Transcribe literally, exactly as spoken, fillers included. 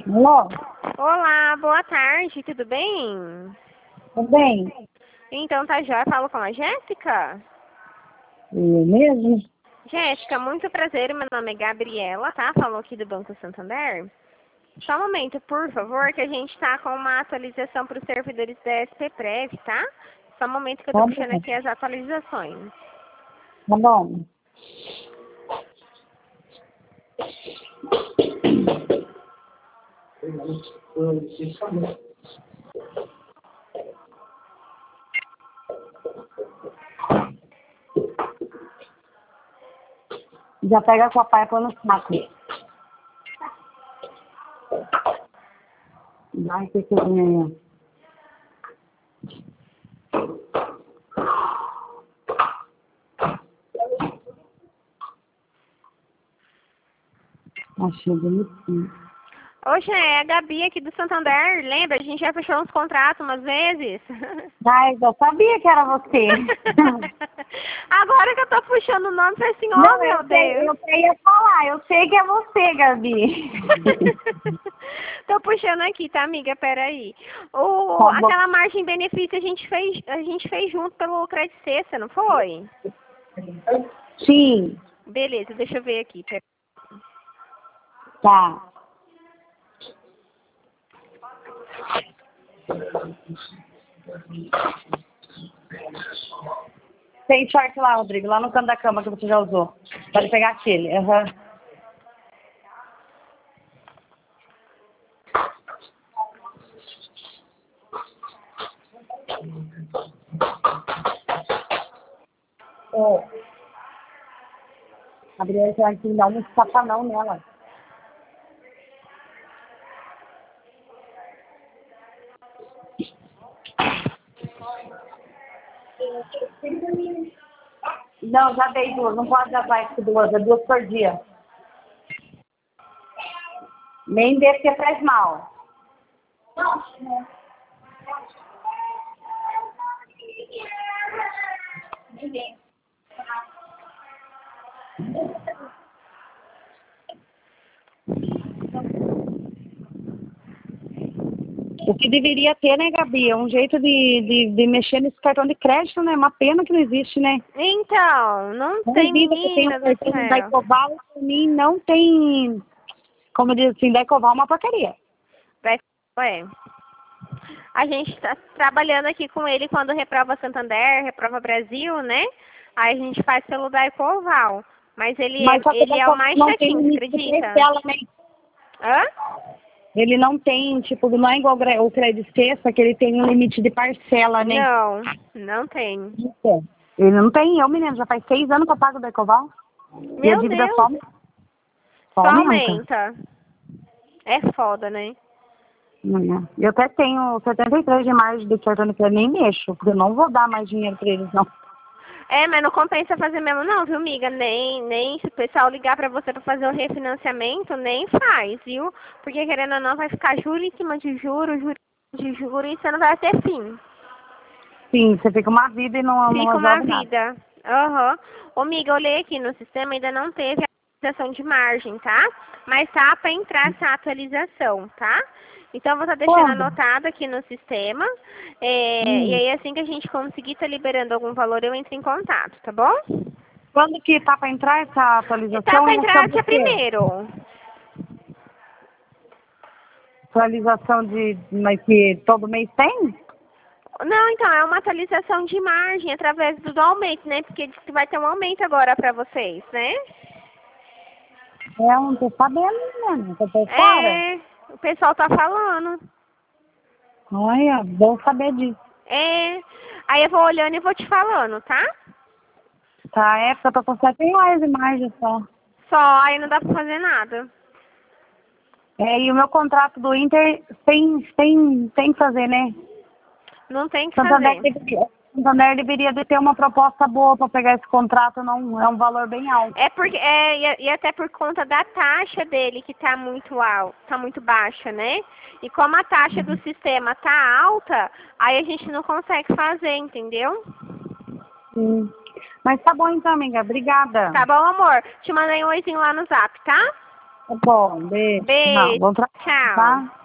Alô? Olá, boa tarde, tudo bem? Tudo bem? Então tá jóia, falo com a Jéssica? Eu mesmo? Jéssica, muito prazer, meu nome é Gabriela, tá? Falou aqui do Banco Santander. Só um momento, por favor, que a gente tá com uma atualização para os servidores da S P Prev, tá? Só um momento que eu tô Tá puxando bom. aqui as atualizações. Tá bom. Já pega com a pai e põe no saco. Vai ter que vir. Achei bonitinho. Hoje é a Gabi aqui do Santander, lembra? A gente já fechou uns contratos umas vezes. Ai, eu sabia que era você. Agora que eu tô puxando o nome, falei assim, oh Não, meu eu sei, Deus. eu ia falar, eu sei que é você, Gabi. Tô puxando aqui, tá, amiga? Peraí. O, Tá bom. aquela margem benefício a gente fez, a gente fez junto pelo Credit Cesta, não foi? Sim. Beleza, deixa eu ver aqui. Pera- Tá. Tem short lá, Rodrigo, lá no canto da cama que você já usou. Pode pegar aquele. Uhum. Oh. A Adriana vai ter que dar um safanão nela. Não, já dei duas. Não pode dar mais que duas. É duas por dia. Nem desse que faz mal. O que deveria ter, né, Gabi? É um jeito de, de, de mexer nesse cartão de crédito, né? Uma pena que não existe, né? Então, não Não tem existe, que tem um menina do cartão da céu. Ecoval, pra mim não tem, como diz assim, da Ecoval é uma porcaria. Vai, ué. A gente tá trabalhando aqui com ele quando reprova Santander, reprova Brasil, né? Aí a gente faz pelo Daicoval. Mas ele é, Mas só que o ele da é o Ecoval mais não tem chatinho, você limite de acredita? parcela, né? Hã? Ele não tem, tipo, não é igual o Credit Cesta, que ele tem um limite de parcela, né? Não, não tem. Então, ele não tem, eu, menino, já faz seis anos que eu pago da Ecoval. E a Meu dívida só, Deus, só só aumenta. aumenta. É foda, né? Hum, Eu até tenho setenta e três de margem de cartão de crédito, nem mexo, porque eu não vou dar mais dinheiro pra eles, não. É, mas não compensa fazer mesmo não, viu, amiga? Nem, nem se o pessoal ligar pra você pra fazer o refinanciamento, nem faz, viu? Porque querendo ou não, vai ficar juro em cima de juro, juro de juro, e você não vai ter fim. Sim, você fica uma vida e não, não Fica uma resolve nada. vida. Aham. Ô, amiga, eu olhei aqui no sistema, ainda não teve atualização de margem, tá? Mas tá pra entrar essa atualização, tá? Então, eu vou estar deixando Quando? anotado aqui no sistema. É, e Hum. aí, assim que a gente conseguir estar liberando algum valor, eu entro em contato, tá bom? Quando que tá pra entrar essa Tá atualização? pra É entrar sobre o dia quê? primeiro. Atualização de, mas que todo mês tem? Não, então, é uma atualização de margem através do aumento, né? Porque diz que vai ter um aumento agora pra vocês, né? É, não tô sabendo, né? Tô por fora. É, o pessoal tá falando. Olha, bom saber disso. É, aí eu vou olhando e vou te falando, tá? Tá, é, porque eu tô com sete reais de margem só. Só, aí não dá pra fazer nada. É, e o meu contrato do Inter tem, tem, tem que fazer, né? Não tem o que Santander fazer. deveria, Santander deveria de ter uma proposta boa para pegar esse contrato, não é um valor bem alto. É porque, é, e, e até por conta da taxa dele que tá muito alta, tá muito baixa, né? E como a taxa do sistema tá alta, aí a gente não consegue fazer, entendeu? Sim. Mas tá bom então, amiga. Obrigada. Tá bom, amor? Te mandei um oizinho lá no zap, tá? Tá bom, beijo. Não, Beijo. bom trabalho, Tchau. tá?